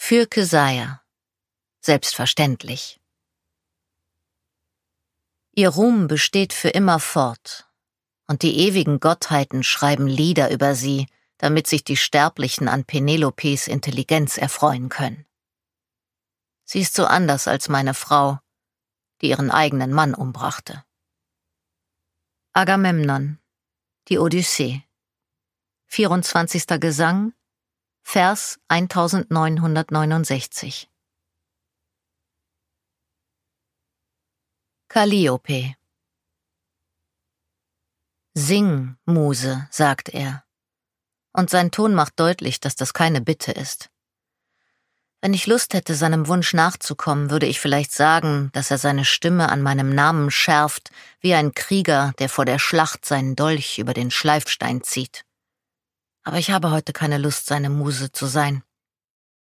Für Kesaja. Selbstverständlich. Ihr Ruhm besteht für immer fort, und die ewigen Gottheiten schreiben Lieder über sie, damit sich die Sterblichen an Penelopes Intelligenz erfreuen können. Sie ist so anders als meine Frau, die ihren eigenen Mann umbrachte. Agamemnon, die Odyssee, 24. Gesang, Vers 1969. Kalliope. Sing, Muse, sagt er. Und sein Ton macht deutlich, dass das keine Bitte ist. Wenn ich Lust hätte, seinem Wunsch nachzukommen, würde ich vielleicht sagen, dass er seine Stimme an meinem Namen schärft, wie ein Krieger, der vor der Schlacht seinen Dolch über den Schleifstein zieht. Aber ich habe heute keine Lust, seine Muse zu sein.